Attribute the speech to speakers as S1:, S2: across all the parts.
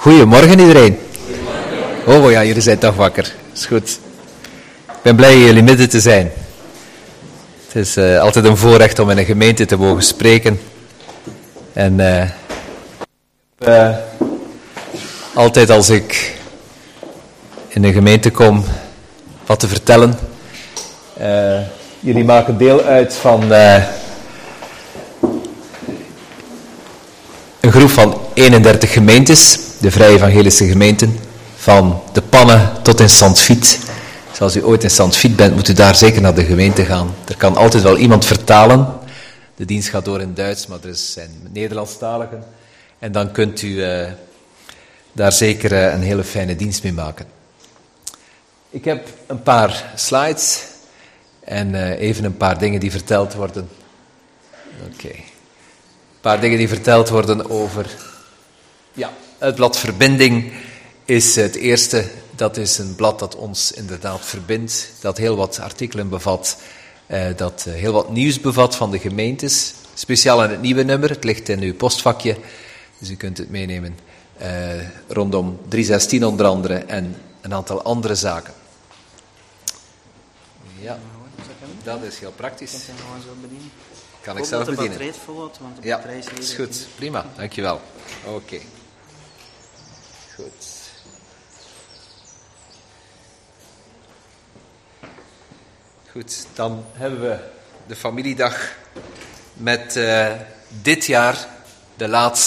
S1: Goedemorgen iedereen. Oh ja, jullie zijn toch wakker. Is goed. Ik ben blij in jullie midden te zijn. Het is altijd een voorrecht om in een gemeente te mogen spreken. En altijd als ik in een gemeente kom wat te vertellen. Jullie maken deel uit van een groep van 31 gemeentes, de Vrije Evangelische Gemeenten, van de Pannen tot in Sint-Vith. Dus als u ooit in Sint-Vith bent, moet u daar zeker naar de gemeente gaan. Er kan altijd wel iemand vertalen. De dienst gaat door in Duits, maar er zijn Nederlandstaligen. En dan kunt u daar zeker een hele fijne dienst mee maken. Ik heb een paar slides en even een paar dingen die verteld worden. Oké. Een paar dingen die verteld worden over... Ja, het blad Verbinding is het eerste. Dat is een blad dat ons inderdaad verbindt. Dat heel wat artikelen bevat. Dat heel wat nieuws bevat van de gemeentes. Speciaal in het nieuwe nummer. Het ligt in uw postvakje. Dus u kunt het meenemen. Rondom 316 onder andere. En een aantal andere zaken. Ja, dat is heel praktisch. Kan ik zelf bedienen? Ja, is goed. Prima, dankjewel. Oké. Goed. Goed, dan hebben we de familiedag met dit jaar de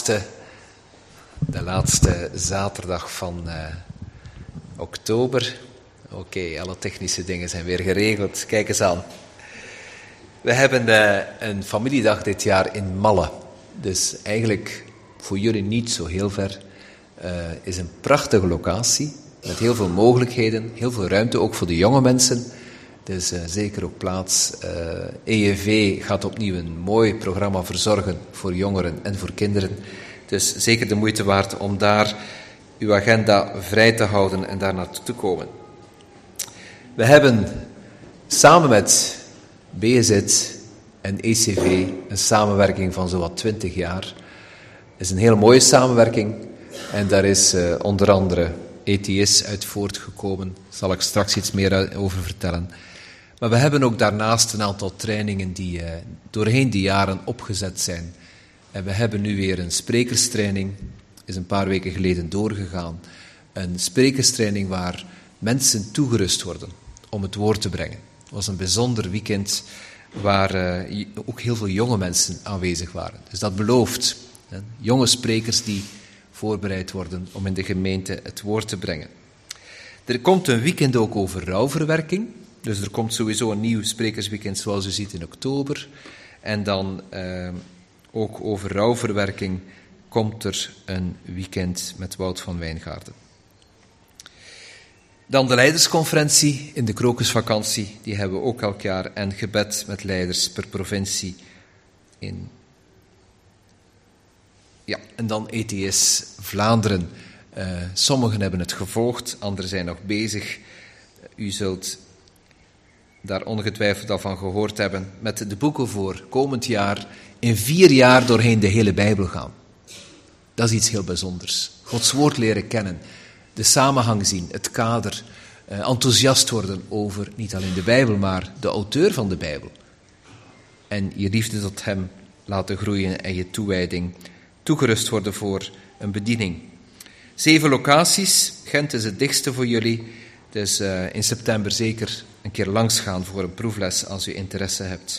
S1: laatste zaterdag van oktober. Oké, alle technische dingen zijn weer geregeld. Kijk eens aan. We hebben een familiedag dit jaar in Malle. Dus eigenlijk voor jullie niet zo heel ver. Is een prachtige locatie. Met heel veel mogelijkheden. Heel veel ruimte ook voor de jonge mensen. Dus zeker ook plaats. EEV gaat opnieuw een mooi programma verzorgen voor jongeren en voor kinderen. Dus zeker de moeite waard om daar uw agenda vrij te houden en daar naartoe te komen. We hebben samen met BZ en ECV een samenwerking van zowat 20 jaar. Het is een hele mooie samenwerking en daar is onder andere ETS uit voortgekomen. Daar zal ik straks iets meer over vertellen. Maar we hebben ook daarnaast een aantal trainingen die doorheen die jaren opgezet zijn. En we hebben nu weer een sprekerstraining, is een paar weken geleden doorgegaan. Een sprekerstraining waar mensen toegerust worden om het woord te brengen. Het was een bijzonder weekend waar ook heel veel jonge mensen aanwezig waren. Dus dat belooft. Hè, jonge sprekers die voorbereid worden om in de gemeente het woord te brengen. Er komt een weekend ook over rouwverwerking. Dus er komt sowieso een nieuw sprekersweekend zoals u ziet in oktober. En dan ook over rouwverwerking komt er een weekend met Wout van Wijngaarden. Dan de leidersconferentie in de krokusvakantie, die hebben we ook elk jaar. En gebed met leiders per provincie. Ja, en dan ETS Vlaanderen. Sommigen hebben het gevolgd, anderen zijn nog bezig. U zult daar ongetwijfeld al van gehoord hebben. Met de boeken voor komend jaar in 4 jaar doorheen de hele Bijbel gaan. Dat is iets heel bijzonders. Gods woord leren kennen. De samenhang zien, het kader, enthousiast worden over niet alleen de Bijbel, maar de auteur van de Bijbel. En je liefde tot hem laten groeien en je toewijding toegerust worden voor een bediening. 7 locaties, Gent is het dichtste voor jullie, dus in september zeker een keer langsgaan voor een proefles als u interesse hebt.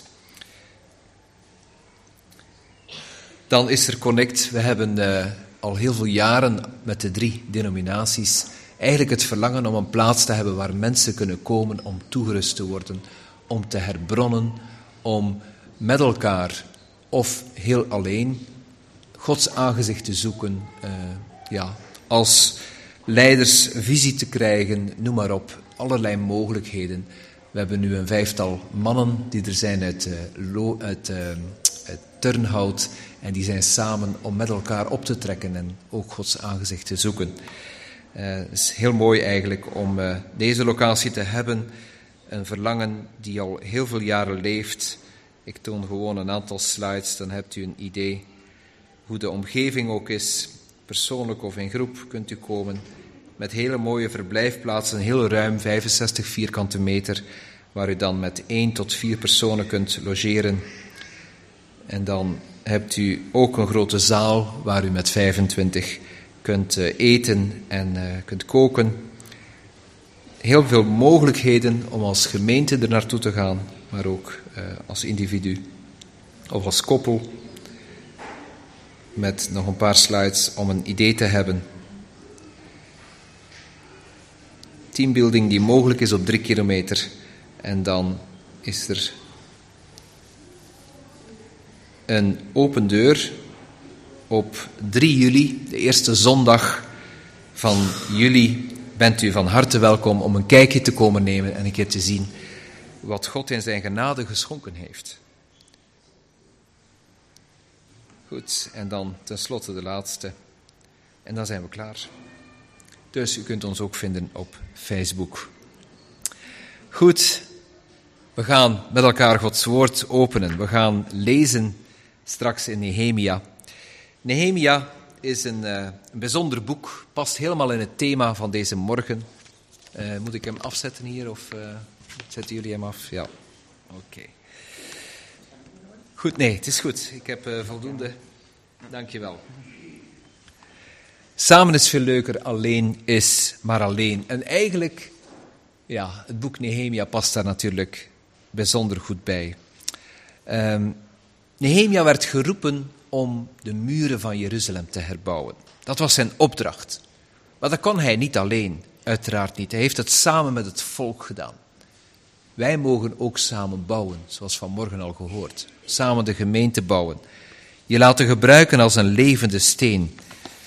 S1: Dan is er Connect, we hebben al heel veel jaren met de 3 denominaties eigenlijk het verlangen om een plaats te hebben waar mensen kunnen komen om toegerust te worden, om te herbronnen, om met elkaar of heel alleen Gods aangezicht te zoeken, als leiders visie te krijgen, noem maar op, allerlei mogelijkheden. We hebben nu een 5-tal mannen die er zijn uit Turnhout en die zijn samen om met elkaar op te trekken en ook Gods aangezicht te zoeken. Het is heel mooi eigenlijk om deze locatie te hebben, een verlangen die al heel veel jaren leeft. Ik toon gewoon een aantal slides, dan hebt u een idee hoe de omgeving ook is. persoonlijk of in groep kunt u komen. Met hele mooie verblijfplaatsen, heel ruim 65 vierkante meter, waar u dan met 1 tot 4 personen kunt logeren. En dan hebt u ook een grote zaal waar u met 25 kunt eten en kunt koken. Heel veel mogelijkheden om als gemeente er naartoe te gaan, maar ook als individu of als koppel. Met nog een paar slides om een idee te hebben. Teambuilding die mogelijk is op 3 kilometer. En dan is er een open deur op 3 juli, de eerste zondag van juli. Bent u van harte welkom om een kijkje te komen nemen en een keer te zien wat God in zijn genade geschonken heeft. Goed, en dan tenslotte de laatste. En dan zijn we klaar. Dus u kunt ons ook vinden op Facebook. Goed, we gaan met elkaar Gods woord openen. We gaan lezen straks in Nehemia. Nehemia is een bijzonder boek, past helemaal in het thema van deze morgen. Moet ik hem afzetten hier of zetten jullie hem af? Ja, oké. Goed, nee, het is goed. Ik heb voldoende. Dank je wel. Samen is veel leuker, alleen is maar alleen. En eigenlijk, ja, het boek Nehemia past daar natuurlijk bijzonder goed bij. Nehemia werd geroepen om de muren van Jeruzalem te herbouwen. Dat was zijn opdracht. Maar dat kon hij niet alleen, uiteraard niet. Hij heeft het samen met het volk gedaan. Wij mogen ook samen bouwen, zoals vanmorgen al gehoord. Samen de gemeente bouwen. Je laten gebruiken als een levende steen.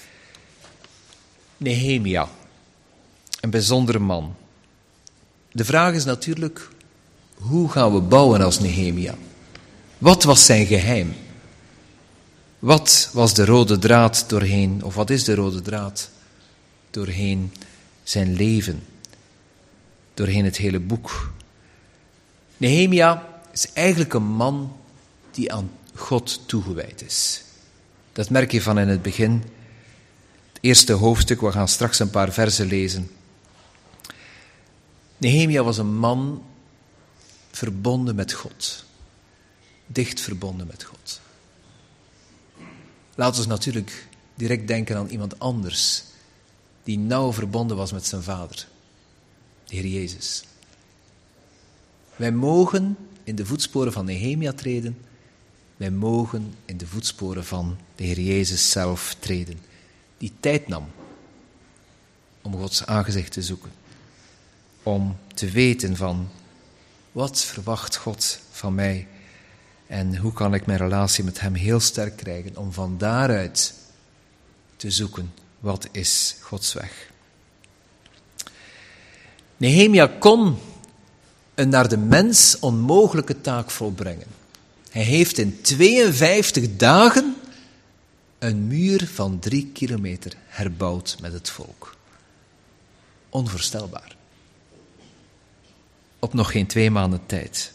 S1: Nehemia, een bijzondere man. De vraag is natuurlijk, hoe gaan we bouwen als Nehemia? Wat was zijn geheim? Wat was de rode draad doorheen, of wat is de rode draad doorheen zijn leven? Doorheen het hele boek. Nehemia is eigenlijk een man die aan God toegewijd is. Dat merk je van in het begin. Het eerste hoofdstuk, we gaan straks een paar versen lezen. Nehemia was een man verbonden met God. Dicht verbonden met God. Laten we natuurlijk direct denken aan iemand anders die nauw verbonden was met zijn vader, de Heer Jezus. Wij mogen in de voetsporen van Nehemia treden. Wij mogen in de voetsporen van de Heer Jezus zelf treden, die tijd nam om Gods aangezicht te zoeken. Om te weten van, wat verwacht God van mij? En hoe kan ik mijn relatie met hem heel sterk krijgen om van daaruit te zoeken, wat is Gods weg? Nehemia kon een naar de mens onmogelijke taak volbrengen. Hij heeft in 52 dagen een muur van 3 kilometer herbouwd met het volk. Onvoorstelbaar. Op nog geen 2 maanden tijd.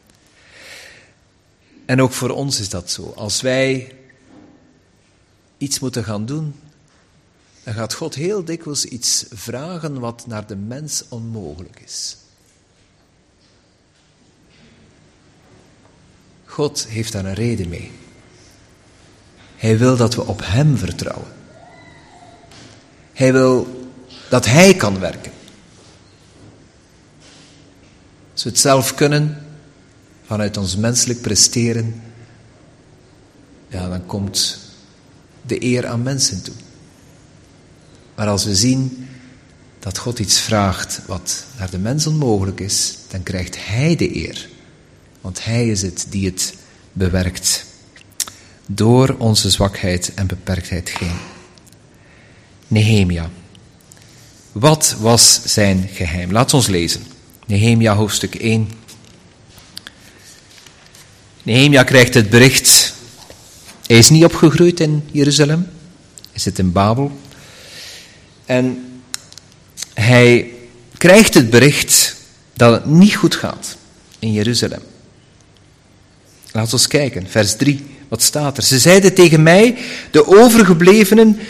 S1: En ook voor ons is dat zo. Als wij iets moeten gaan doen, dan gaat God heel dikwijls iets vragen wat naar de mens onmogelijk is. God heeft daar een reden mee. Hij wil dat we op hem vertrouwen. Hij wil dat hij kan werken. Als we het zelf kunnen, vanuit ons menselijk presteren, ja, dan komt de eer aan mensen toe. Maar als we zien dat God iets vraagt wat naar de mens onmogelijk is, dan krijgt hij de eer. Want hij is het die het bewerkt. Door onze zwakheid en beperktheid heen. Nehemia. Wat was zijn geheim? Laat ons lezen. Nehemia hoofdstuk 1. Nehemia krijgt het bericht. Hij is niet opgegroeid in Jeruzalem. Hij zit in Babel. En hij krijgt het bericht dat het niet goed gaat in Jeruzalem. Laten we eens kijken, vers 3. Wat staat er? Ze zeiden tegen mij, de overgeblevenen,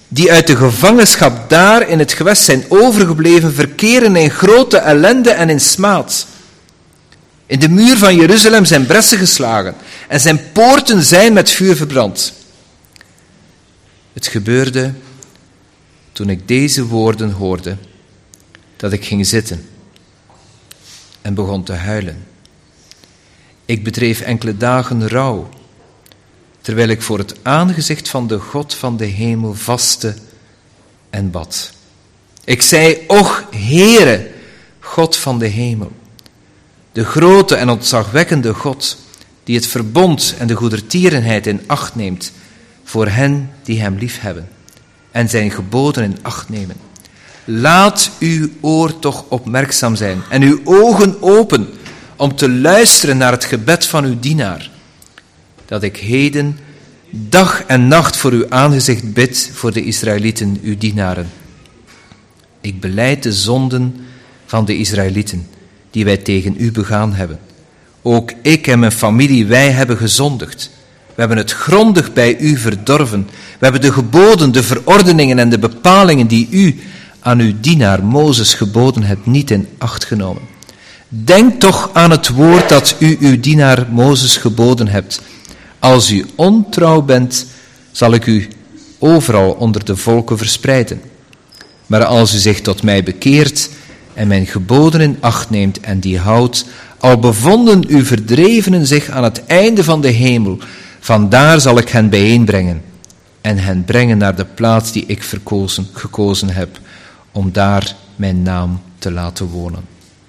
S2: die uit de gevangenschap daar in het gewest zijn overgebleven, verkeren in grote ellende en in smaad. In de muur van Jeruzalem zijn bressen geslagen en zijn poorten zijn met vuur verbrand. Het gebeurde toen ik deze woorden hoorde, dat ik ging zitten en begon te huilen. Ik bedreef enkele dagen rouw, terwijl ik voor het aangezicht van de God van de hemel vastte en bad. Ik zei, och Heere, God van de hemel, de grote en ontzagwekkende God, die het verbond en de goedertierenheid in acht neemt voor hen die hem liefhebben en zijn geboden in acht nemen. Laat uw oor toch opmerkzaam zijn en uw ogen open om te luisteren naar het gebed van uw dienaar, dat ik heden dag en nacht voor uw aangezicht bid voor de Israëlieten, uw dienaren. Ik belijd de zonden van de Israëlieten, die wij tegen u begaan hebben. Ook ik en mijn familie, wij hebben gezondigd. We hebben het grondig bij u verdorven. We hebben de geboden, de verordeningen en de bepalingen die u aan uw dienaar Mozes geboden hebt, niet in acht genomen. Denk toch aan het woord dat u uw dienaar Mozes geboden hebt. Als u ontrouw bent, zal ik u overal onder de volken verspreiden. Maar als u zich tot mij bekeert en mijn geboden in acht neemt en die houdt, al bevonden uw verdrevenen zich aan het einde van de hemel, vandaar zal ik hen bijeenbrengen en hen brengen naar de plaats die ik gekozen heb, om daar mijn naam te laten wonen.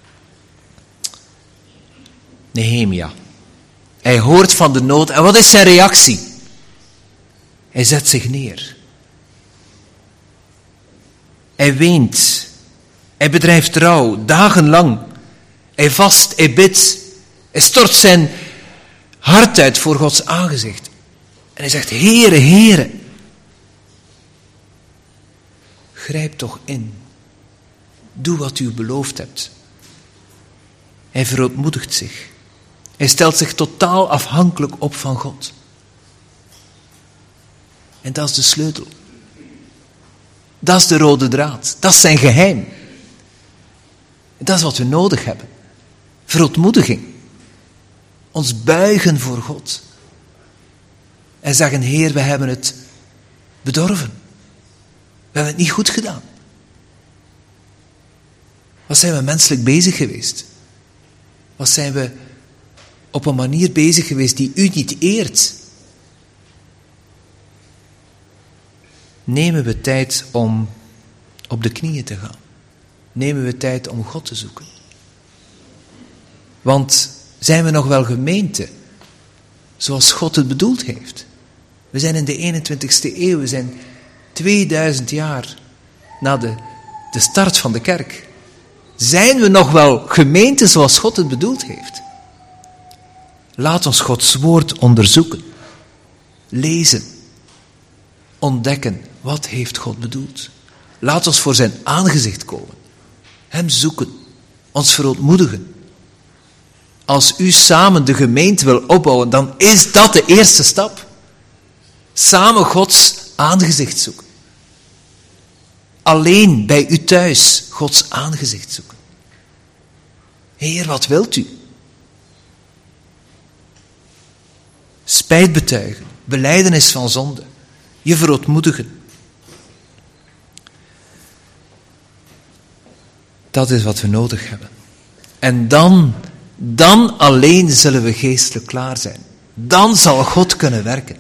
S2: Nehemia. Hij hoort van de nood. En wat is zijn reactie? Hij zet zich neer. Hij weent. Hij bedrijft rouw, dagenlang. Hij vast, hij bidt. Hij stort zijn hart uit voor Gods aangezicht. En hij zegt, Heere, Heere, grijp toch in. Doe wat u beloofd hebt. Hij verootmoedigt zich. Hij stelt zich totaal afhankelijk op van God. En dat is de sleutel. Dat is de rode draad. Dat is zijn geheim. En dat is wat we nodig hebben. Verootmoediging. Ons buigen voor God. En zeggen, Heer, we hebben het bedorven. We hebben het niet goed gedaan. Wat zijn we menselijk bezig geweest? Wat zijn we op een manier bezig geweest die u niet eert? Nemen we tijd om op de knieën te gaan? Nemen we tijd om God te zoeken? Want zijn we nog wel gemeente zoals God het bedoeld heeft? We zijn in de 21ste eeuw, we zijn 2000 jaar na de start van de kerk. Zijn we nog wel gemeente zoals God het bedoeld heeft? Laat ons Gods woord onderzoeken, lezen, ontdekken, wat heeft God bedoeld? Laat ons voor zijn aangezicht komen, hem zoeken, ons verootmoedigen. Als u samen de gemeente wil opbouwen, dan is dat de eerste stap. Samen Gods aangezicht zoeken. Alleen bij u thuis Gods aangezicht zoeken. Heer, wat wilt u? Spijt betuigen, belijdenis van zonde, je verootmoedigen. Dat is wat we nodig hebben. En dan alleen zullen we geestelijk klaar zijn. Dan zal God kunnen werken.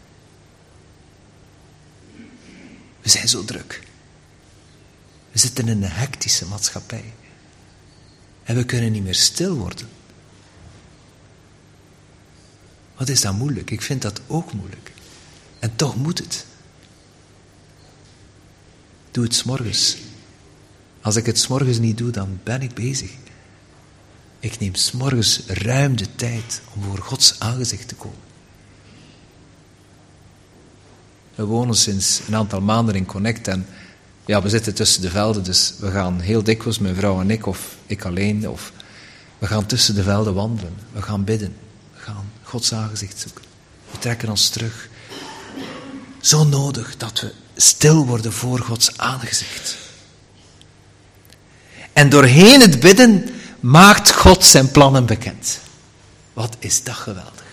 S2: We zijn zo druk. We zitten in een hectische maatschappij. En we kunnen niet meer stil worden. Wat is dat moeilijk? Ik vind dat ook moeilijk. En toch moet het. Doe het 's morgens. Als ik het 's morgens niet doe, dan ben ik bezig. Ik neem 's morgens ruim de tijd om voor Gods aangezicht te komen. We wonen sinds een aantal maanden in Connect en ja, we zitten tussen de velden, dus we gaan heel dikwijls, mijn vrouw en ik, of ik alleen, of we gaan tussen de velden wandelen. We gaan bidden. We gaan Gods aangezicht zoeken. We trekken ons terug. Zo nodig dat we stil worden voor Gods aangezicht. En doorheen het bidden maakt God zijn plannen bekend. Wat is dat geweldig.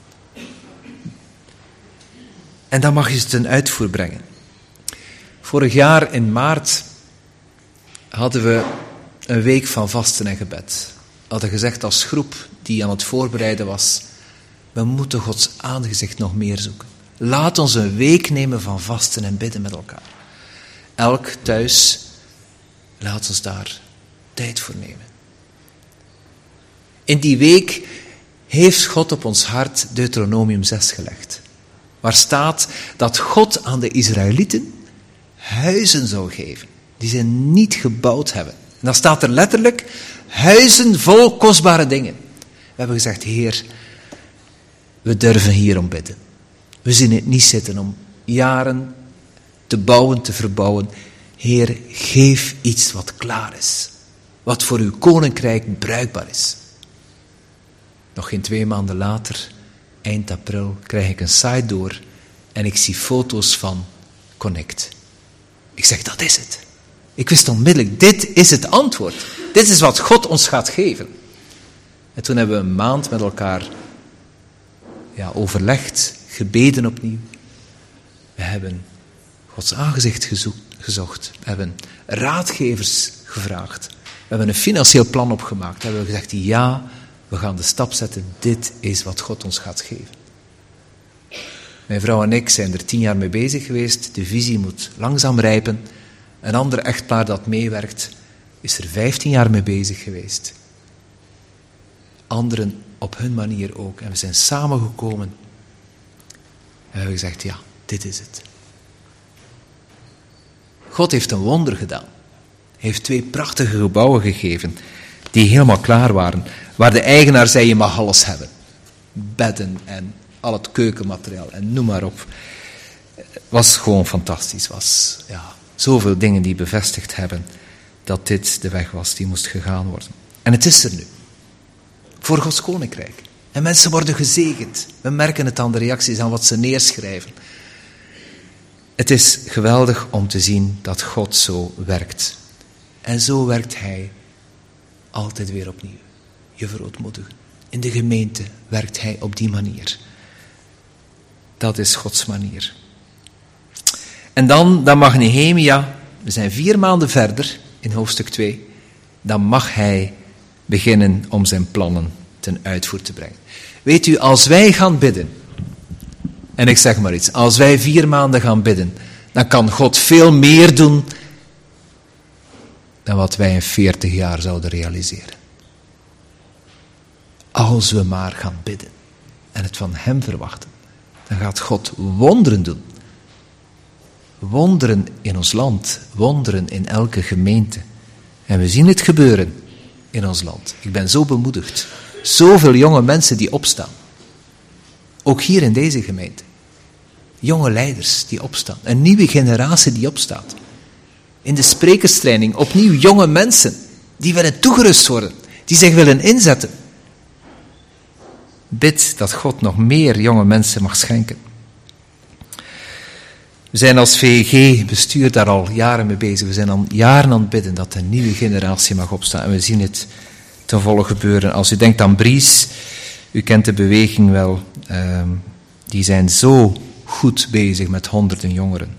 S2: En dan mag je het ten uitvoer brengen. Vorig jaar in maart hadden we een week van vasten en gebed. We hadden gezegd als groep die aan het voorbereiden was, we moeten Gods aangezicht nog meer zoeken. Laat ons een week nemen van vasten en bidden met elkaar. Elk thuis, laat ons daar tijd voor nemen. In die week heeft God op ons hart Deuteronomium 6 gelegd. Waar staat dat God aan de Israëlieten huizen zou geven, die ze niet gebouwd hebben. En dan staat er letterlijk, huizen vol kostbare dingen. We hebben gezegd, Heer, we durven hierom bidden. We zien het niet zitten om jaren te bouwen, te verbouwen. Heer, geef iets wat klaar is. Wat voor uw koninkrijk bruikbaar is. Nog geen 2 maanden later, eind april, krijg ik een site door en ik zie foto's van Connect. Ik zeg, dat is het. Ik wist onmiddellijk, dit is het antwoord. Dit is wat God ons gaat geven. En toen hebben we een maand met elkaar overlegd, gebeden opnieuw. We hebben Gods aangezicht gezocht. We hebben raadgevers gevraagd. We hebben een financieel plan opgemaakt. We hebben gezegd, ja, we gaan de stap zetten. Dit is wat God ons gaat geven. Mijn vrouw en ik zijn er 10 jaar mee bezig geweest. De visie moet langzaam rijpen. Een ander echtpaar dat meewerkt, is er 15 jaar mee bezig geweest. Anderen op hun manier ook. En we zijn samengekomen. En we hebben gezegd, ja, dit is het. God heeft een wonder gedaan. Hij heeft 2 prachtige gebouwen gegeven, die helemaal klaar waren. Waar de eigenaar zei, je mag alles hebben. Bedden en al het keukenmateriaal en noem maar op. Was gewoon fantastisch. Was zoveel dingen die bevestigd hebben dat dit de weg was die moest gegaan worden. En het is er nu. Voor Gods koninkrijk. En mensen worden gezegend. We merken het aan de reacties, aan wat ze neerschrijven. Het is geweldig om te zien dat God zo werkt. En zo werkt Hij altijd weer opnieuw. Je verootmoedigen. In de gemeente werkt Hij op die manier. Dat is Gods manier. En dan mag Nehemia, we zijn 4 maanden verder in hoofdstuk 2, dan mag hij beginnen om zijn plannen ten uitvoer te brengen. Weet u, als wij gaan bidden, en ik zeg maar iets, als wij 4 maanden gaan bidden, dan kan God veel meer doen dan wat wij in 40 jaar zouden realiseren. Als we maar gaan bidden en het van Hem verwachten, dan gaat God wonderen doen. Wonderen in ons land, wonderen in elke gemeente. En we zien het gebeuren in ons land. Ik ben zo bemoedigd. Zoveel jonge mensen die opstaan. Ook hier in deze gemeente. Jonge leiders die opstaan. Een nieuwe generatie die opstaat. In de sprekerstraining opnieuw jonge mensen die willen toegerust worden. Die zich willen inzetten. Bid dat God nog meer jonge mensen mag schenken. We zijn als VEG-bestuur daar al jaren mee bezig. We zijn al jaren aan het bidden dat een nieuwe generatie mag opstaan. En we zien het ten volle gebeuren. Als u denkt aan Bries, u kent de beweging wel. Die zijn zo goed bezig met honderden jongeren.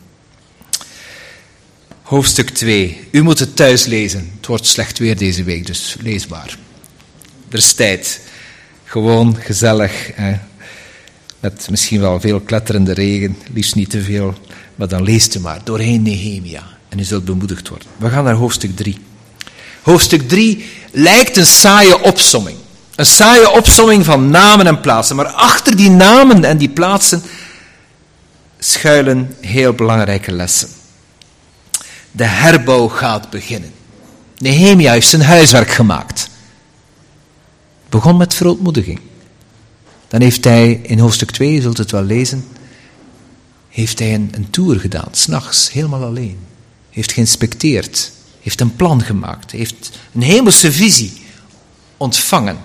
S2: Hoofdstuk 2. U moet het thuis lezen. Het wordt slecht weer deze week, dus leesbaar. Er is tijd. Gewoon gezellig. Met misschien wel veel kletterende regen. Liefst niet te veel. Maar dan leest u maar doorheen Nehemia. En u zult bemoedigd worden. We gaan naar hoofdstuk 3. Hoofdstuk 3 lijkt een saaie opsomming. Een saaie opsomming van namen en plaatsen. Maar achter die namen en die plaatsen schuilen heel belangrijke lessen. De herbouw gaat beginnen. Nehemia heeft zijn huiswerk gemaakt. Begon met verootmoediging. Dan heeft hij in hoofdstuk 2, je zult het wel lezen, heeft hij een tour gedaan, 's nachts, helemaal alleen. Heeft geïnspecteerd, heeft een plan gemaakt, heeft een hemelse visie ontvangen.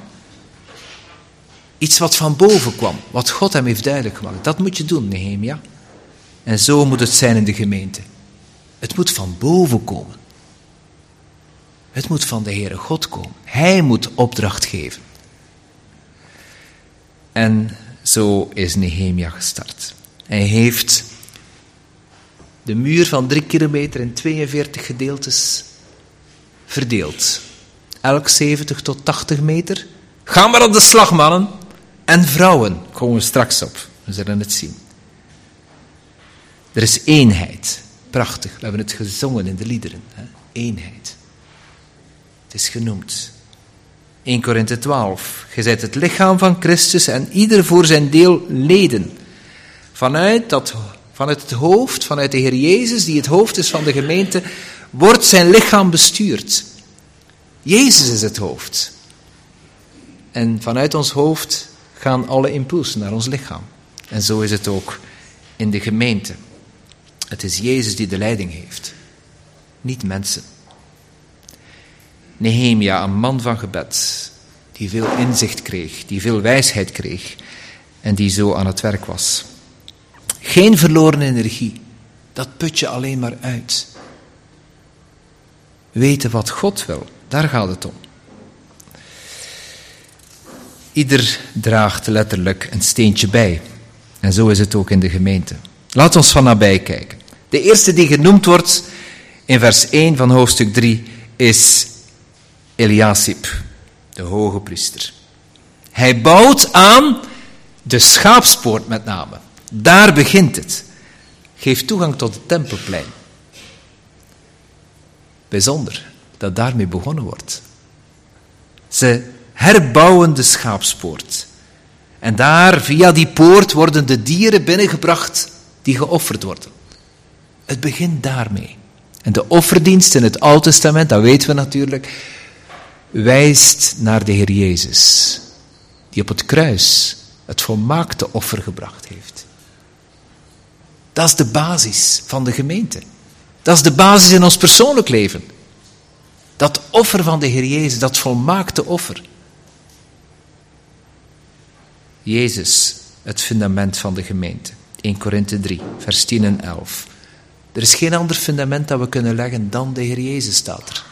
S2: Iets wat van boven kwam, wat God hem heeft duidelijk gemaakt. Dat moet je doen, Nehemia. En zo moet het zijn in de gemeente. Het moet van boven komen. Het moet van de Heere God komen. Hij moet opdracht geven. En zo is Nehemia gestart. Hij heeft de muur van 3 kilometer in 42 gedeeltes verdeeld. Elk 70 tot 80 meter. Ga maar aan de slag, mannen. En vrouwen, komen we straks op. We zullen het zien. Er is eenheid. Prachtig, we hebben het gezongen in de liederen. Hè? Eenheid. Het is genoemd. 1 Korinthe 12. Gij zijt het lichaam van Christus en ieder voor zijn deel leden. Vanuit het hoofd, vanuit de Heer Jezus, die het hoofd is van de gemeente, wordt zijn lichaam bestuurd. Jezus is het hoofd. En vanuit ons hoofd gaan alle impulsen naar ons lichaam. En zo is het ook in de gemeente. Het is Jezus die de leiding heeft, niet mensen. Nehemia, een man van gebed, die veel inzicht kreeg, die veel wijsheid kreeg en die zo aan het werk was. Geen verloren energie, dat put je alleen maar uit. Weten wat God wil, daar gaat het om. Ieder draagt letterlijk een steentje bij. En zo is het ook in de gemeente. Laat ons van nabij kijken. De eerste die genoemd wordt in vers 1 van hoofdstuk 3 is Eliasib, de hoge priester. Hij bouwt aan de schaapspoort met name. Daar begint het. Geeft toegang tot het tempelplein. Bijzonder dat daarmee begonnen wordt. Ze herbouwen de schaapspoort. En daar, via die poort, worden de dieren binnengebracht die geofferd worden. Het begint daarmee. En de offerdienst in het Oude Testament, dat weten we natuurlijk, wijst naar de Heer Jezus, die op het kruis het volmaakte offer gebracht heeft. Dat is de basis van de gemeente. Dat is de basis in ons persoonlijk leven. Dat offer van de Heer Jezus, dat volmaakte offer. Jezus, het fundament van de gemeente. 1 Korinthe 3, vers 10 en 11. Er is geen ander fundament dat we kunnen leggen dan de Heer Jezus, staat er.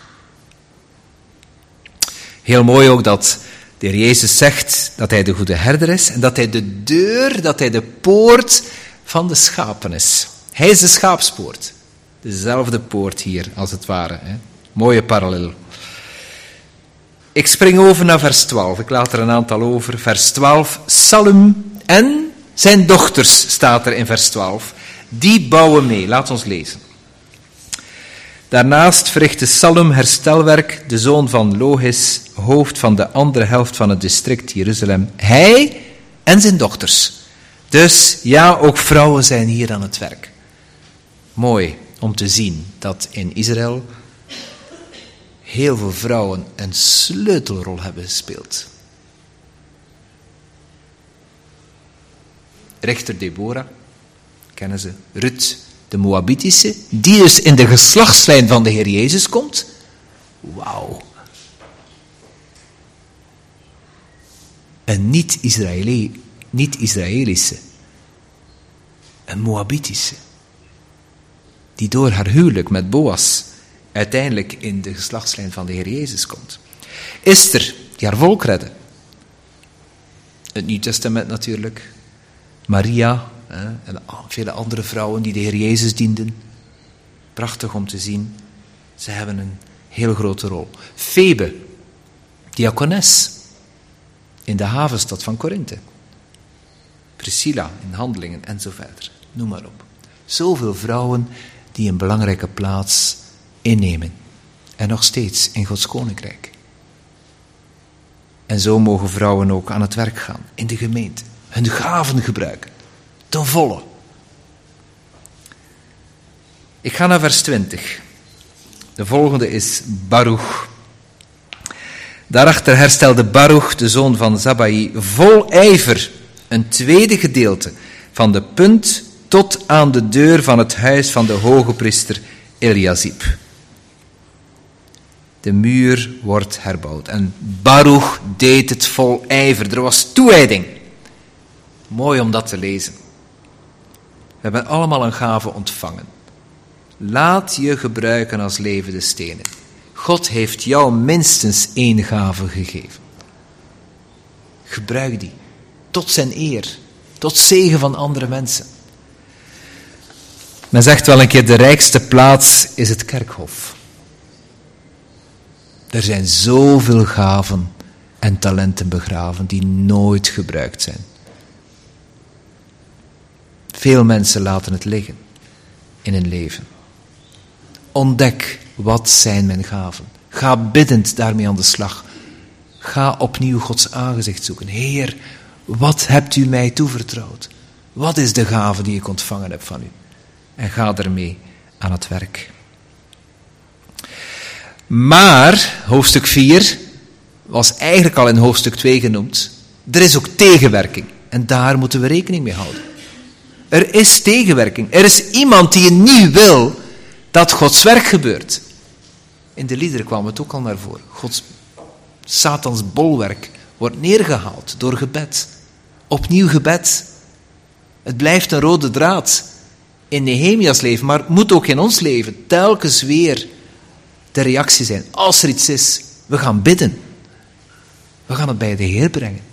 S2: Heel mooi ook dat de Heer Jezus zegt dat hij de goede herder is en dat hij de deur, dat hij de poort van de schapen is. Hij is de schaapspoort. Dezelfde poort hier, als het ware. Hè? Mooie parallel. Ik spring over naar vers 12. Ik laat er een aantal over. Vers 12. Salum en zijn dochters, staat er in vers 12. Die bouwen mee. Laat ons lezen. Daarnaast verrichtte Salum herstelwerk, de zoon van Lohis, hoofd van de andere helft van het district Jeruzalem. Hij en zijn dochters. Dus ja, ook vrouwen zijn hier aan het werk. Mooi om te zien dat in Israël heel veel vrouwen een sleutelrol hebben gespeeld. Rechter Deborah, kennen ze, Rut, de Moabitische, die dus in de geslachtslijn van de Heer Jezus komt. Wauw. Een niet-Israëlische, een Moabitische, die door haar huwelijk met Boas uiteindelijk in de geslachtslijn van de Heer Jezus komt. Esther, die haar volk redde. Het Nieuw Testament natuurlijk. Maria en vele andere vrouwen die de Heer Jezus dienden. Prachtig om te zien. Ze hebben een heel grote rol. Febe, diakones in de havenstad van Korinthe. Priscilla in Handelingen en zo verder. Noem maar op. Zoveel vrouwen die een belangrijke plaats innemen. En nog steeds in Gods koninkrijk. En zo mogen vrouwen ook aan het werk gaan. In de gemeente. Hun gaven gebruiken. Ten volle. Ik ga naar vers 20. De volgende is Baruch. Daarachter herstelde Baruch, de zoon van Zabbai, vol ijver een tweede gedeelte van de punt tot aan de deur van het huis van de hoge priester Eliasib. De muur wordt herbouwd. En Baruch deed het vol ijver. Er was toewijding. Mooi om dat te lezen. We hebben allemaal een gave ontvangen. Laat je gebruiken als levende stenen. God heeft jou minstens 1 gave gegeven. Gebruik die. Tot zijn eer. Tot zegen van andere mensen. Men zegt wel een keer, de rijkste plaats is het kerkhof. Er zijn zoveel gaven en talenten begraven die nooit gebruikt zijn. Veel mensen laten het liggen in hun leven. Ontdek, wat zijn mijn gaven? Ga biddend daarmee aan de slag. Ga opnieuw Gods aangezicht zoeken. Heer, wat hebt u mij toevertrouwd? Wat is de gave die ik ontvangen heb van u? En ga ermee aan het werk. Maar, hoofdstuk 4 was eigenlijk al in hoofdstuk 2 genoemd. Er is ook tegenwerking. En daar moeten we rekening mee houden. Er is tegenwerking. Er is iemand die niet wil dat Gods werk gebeurt. In de liederen kwam het ook al naar voren. Satans bolwerk wordt neergehaald door gebed. Opnieuw gebed. Het blijft een rode draad in Nehemia's leven, maar het moet ook in ons leven telkens weer de reactie zijn. Als er iets is, we gaan bidden. We gaan het bij de Heer brengen.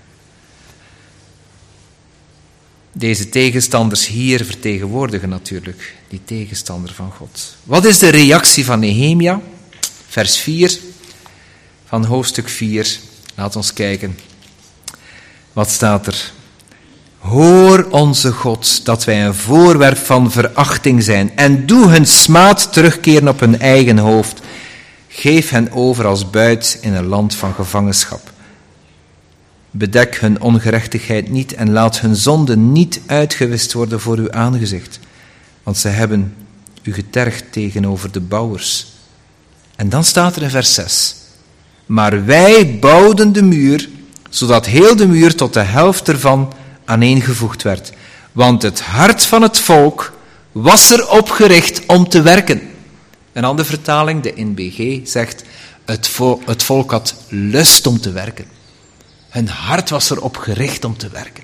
S2: Deze tegenstanders hier vertegenwoordigen natuurlijk die tegenstander van God. Wat is de reactie van Nehemia? Vers 4 van hoofdstuk 4. Laat ons kijken. Wat staat er? Hoor onze God, dat wij een voorwerp van verachting zijn, en doe hun smaad terugkeren op hun eigen hoofd. Geef hen over als buit in een land van gevangenschap. Bedek hun ongerechtigheid niet en laat hun zonde niet uitgewist worden voor uw aangezicht. Want ze hebben u getergd tegenover de bouwers. En dan staat er in vers 6. Maar wij bouwden de muur, zodat heel de muur tot de helft ervan aaneengevoegd werd. Want het hart van het volk was erop gericht om te werken. Een andere vertaling, de NBG, zegt, het volk had lust om te werken. Hun hart was erop gericht om te werken.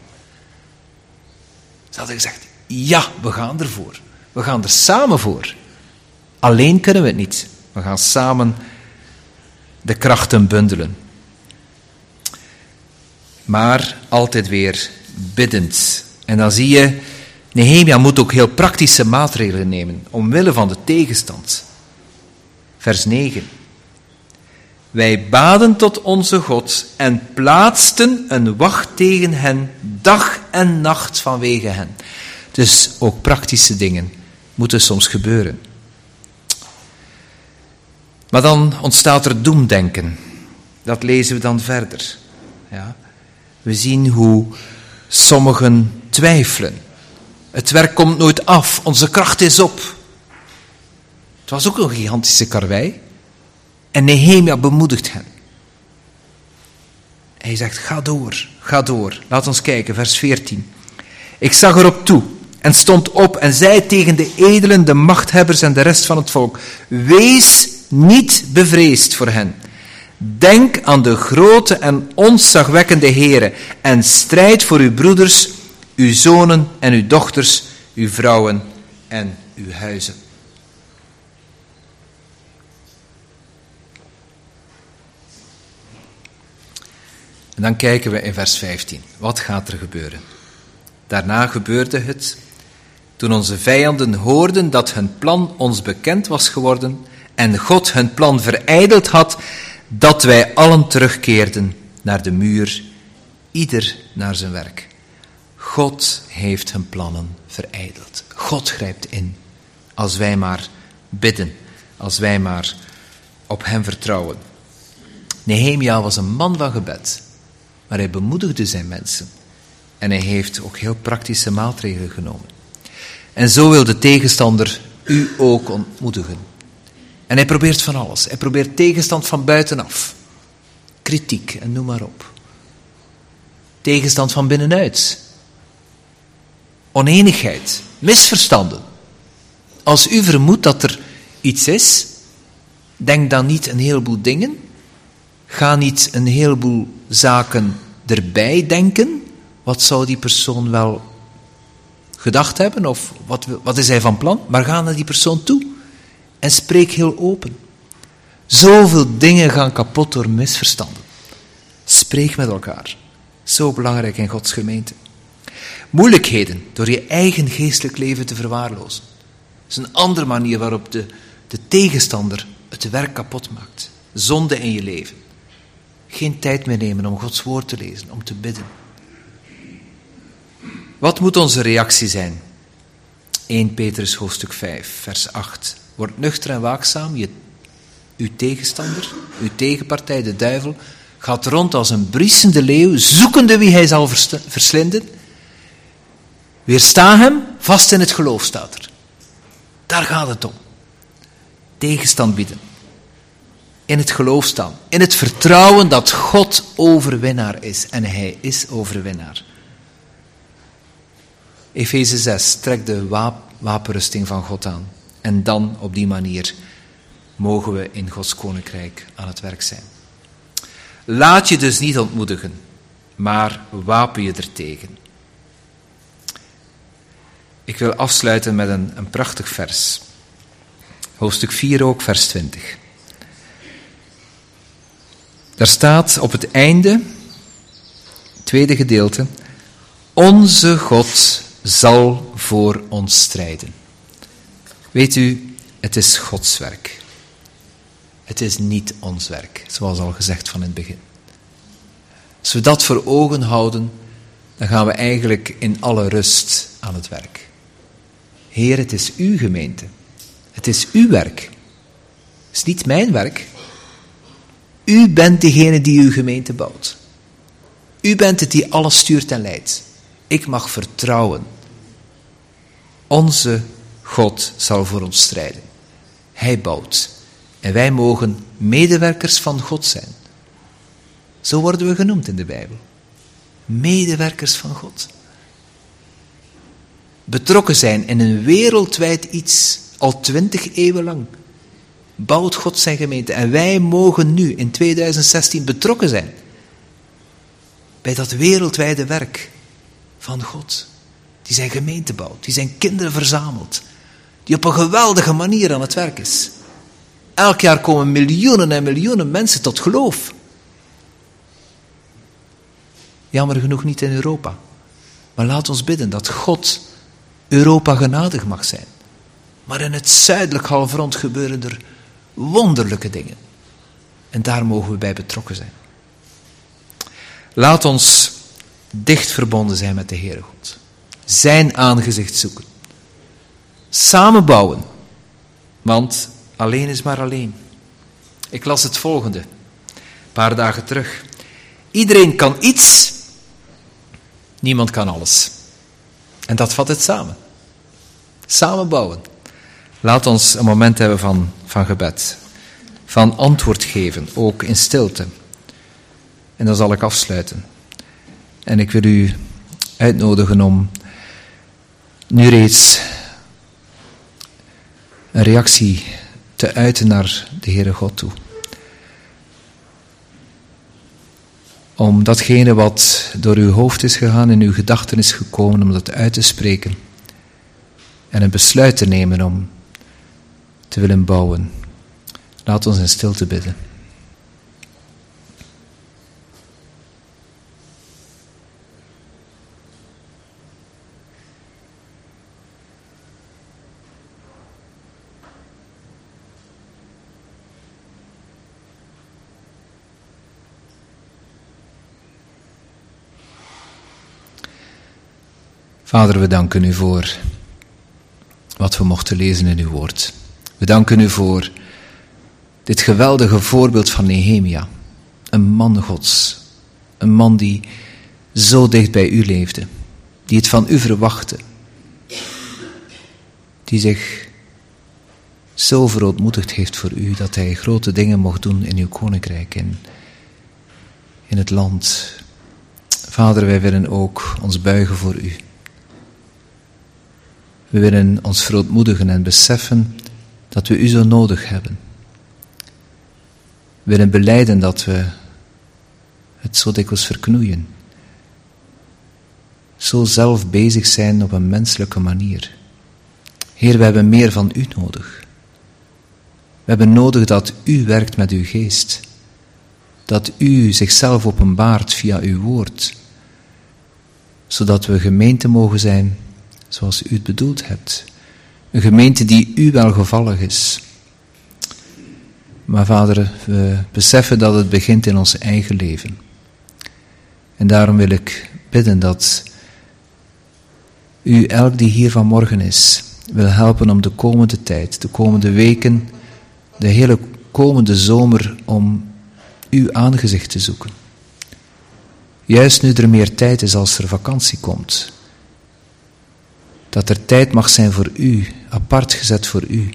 S2: Ze hadden gezegd, ja, we gaan ervoor. We gaan er samen voor. Alleen kunnen we het niet. We gaan samen de krachten bundelen. Maar altijd weer biddend. En dan zie je, Nehemia moet ook heel praktische maatregelen nemen, omwille van de tegenstand. Vers 9. Wij baden tot onze God en plaatsten een wacht tegen hen, dag en nacht vanwege hen. Dus ook praktische dingen moeten soms gebeuren. Maar dan ontstaat er doemdenken. Dat lezen we dan verder. Ja. We zien hoe sommigen twijfelen. Het werk komt nooit af, onze kracht is op. Het was ook een gigantische karwei. En Nehemia bemoedigt hen. Hij zegt, ga door, ga door. Laat ons kijken, vers 14. Ik zag erop toe en stond op en zei tegen de edelen, de machthebbers en de rest van het volk, wees niet bevreesd voor hen. Denk aan de grote en ontzagwekkende Heere en strijd voor uw broeders, uw zonen en uw dochters, uw vrouwen en uw huizen. En dan kijken we in vers 15. Wat gaat er gebeuren? Daarna gebeurde het, toen onze vijanden hoorden dat hun plan ons bekend was geworden en God hun plan verijdeld had, dat wij allen terugkeerden naar de muur, ieder naar zijn werk. God heeft hun plannen verijdeld. God grijpt in, als wij maar bidden, als wij maar op hem vertrouwen. Nehemia was een man van gebed, maar hij bemoedigde zijn mensen. En hij heeft ook heel praktische maatregelen genomen. En zo wil de tegenstander u ook ontmoedigen. En hij probeert van alles. Hij probeert tegenstand van buitenaf. Kritiek en noem maar op. Tegenstand van binnenuit. Oneenigheid. Misverstanden. Als u vermoedt dat er iets is, denk dan niet een heleboel dingen. Ga niet een heleboel zaken erbij denken. Wat zou die persoon wel gedacht hebben of wat is hij van plan, maar ga naar die persoon toe en spreek heel open. Zoveel dingen gaan kapot door misverstanden. Spreek met elkaar. Zo belangrijk in Gods gemeente. Moeilijkheden door je eigen geestelijk leven te verwaarlozen. Dat is een andere manier waarop de tegenstander het werk kapot maakt. Zonde in je leven. Geen tijd meer nemen om Gods woord te lezen, om te bidden. Wat moet onze reactie zijn? 1 Petrus hoofdstuk 5, vers 8. Word nuchter en waakzaam, uw tegenstander, uw tegenpartij, de duivel, gaat rond als een briesende leeuw, zoekende wie hij zal verslinden. Weersta hem, vast in het geloof staat er. Daar gaat het om. Tegenstand bieden. In het geloof staan. In het vertrouwen dat God overwinnaar is. En hij is overwinnaar. Efeze 6, trek de wapenrusting van God aan. En dan op die manier mogen we in Gods koninkrijk aan het werk zijn. Laat je dus niet ontmoedigen, maar wapen je ertegen. Ik wil afsluiten met een prachtig vers. Hoofdstuk 4 ook, vers 20. Daar staat op het einde, tweede gedeelte, onze God zal voor ons strijden. Weet u, het is Gods werk. Het is niet ons werk, zoals al gezegd van in het begin. Als we dat voor ogen houden, dan gaan we eigenlijk in alle rust aan het werk. Heer, het is uw gemeente. Het is uw werk. Het is niet mijn werk. U bent degene die uw gemeente bouwt. U bent het die alles stuurt en leidt. Ik mag vertrouwen. Onze God zal voor ons strijden. Hij bouwt. En wij mogen medewerkers van God zijn. Zo worden we genoemd in de Bijbel. Medewerkers van God. Betrokken zijn in een wereldwijd iets, al 20 eeuwen lang. Bouwt God zijn gemeente. En wij mogen nu in 2016 betrokken zijn bij dat wereldwijde werk van God. Die zijn gemeente bouwt, die zijn kinderen verzamelt. Die op een geweldige manier aan het werk is. Elk jaar komen miljoenen en miljoenen mensen tot geloof. Jammer genoeg niet in Europa. Maar laat ons bidden dat God Europa genadig mag zijn. Maar in het zuidelijk halfrond gebeuren er wonderlijke dingen. En daar mogen we bij betrokken zijn. Laat ons dicht verbonden zijn met de Heere God. Zijn aangezicht zoeken. Samen bouwen. Want alleen is maar alleen. Ik las het volgende. Een paar dagen terug. Iedereen kan iets. Niemand kan alles. En dat vat het samen. Samen bouwen. Laat ons een moment hebben van gebed. Van antwoord geven, ook in stilte. En dan zal ik afsluiten. En ik wil u uitnodigen om nu reeds een reactie te uiten naar de Heere God toe. Om datgene wat door uw hoofd is gegaan, in uw gedachten is gekomen, om dat uit te spreken. En een besluit te nemen om te willen bouwen. Laat ons in stilte bidden. Vader, we danken u voor wat we mochten lezen in uw woord. We danken u voor dit geweldige voorbeeld van Nehemia. Een man Gods. Een man die zo dicht bij u leefde. Die het van u verwachtte. Die zich zo verootmoedigd heeft voor u dat hij grote dingen mocht doen in uw koninkrijk. In het land. Vader, wij willen ook ons buigen voor u. We willen ons verootmoedigen en beseffen dat we u zo nodig hebben. We willen belijden dat we het zo dikwijls verknoeien. zo zelf bezig zijn op een menselijke manier. Heer, we hebben meer van u nodig. We hebben nodig dat u werkt met uw geest. Dat u zichzelf openbaart via uw woord. Zodat we gemeente mogen zijn zoals u het bedoeld hebt. Een gemeente die u welgevallig is. Maar Vader, we beseffen dat het begint in ons eigen leven. En daarom wil ik bidden dat u elk die hier vanmorgen is, wil helpen om de komende tijd, de komende weken, de hele komende zomer, om uw aangezicht te zoeken. Juist nu er meer tijd is als er vakantie komt. Dat er tijd mag zijn voor u, apart gezet voor u.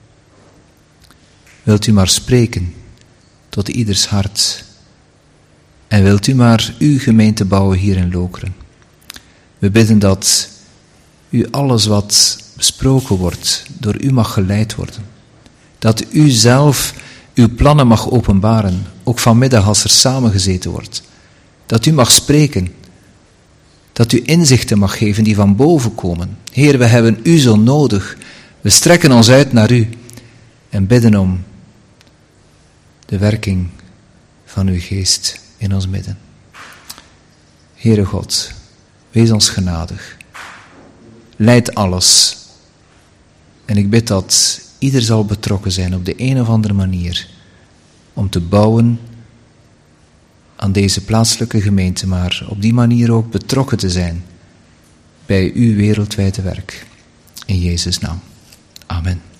S2: Wilt u maar spreken tot ieders hart. En wilt u maar uw gemeente bouwen hier in Lokeren. We bidden dat u alles wat besproken wordt, door u mag geleid worden. Dat u zelf uw plannen mag openbaren, ook vanmiddag als er samengezeten wordt. Dat u mag spreken. Dat u inzichten mag geven die van boven komen. Heer, we hebben u zo nodig. We strekken ons uit naar u en bidden om de werking van uw geest in ons midden. Heere God, wees ons genadig. Leid alles. En ik bid dat ieder zal betrokken zijn op de een of andere manier om te bouwen aan deze plaatselijke gemeente, maar op die manier ook betrokken te zijn bij uw wereldwijde werk. In Jezus' naam. Amen.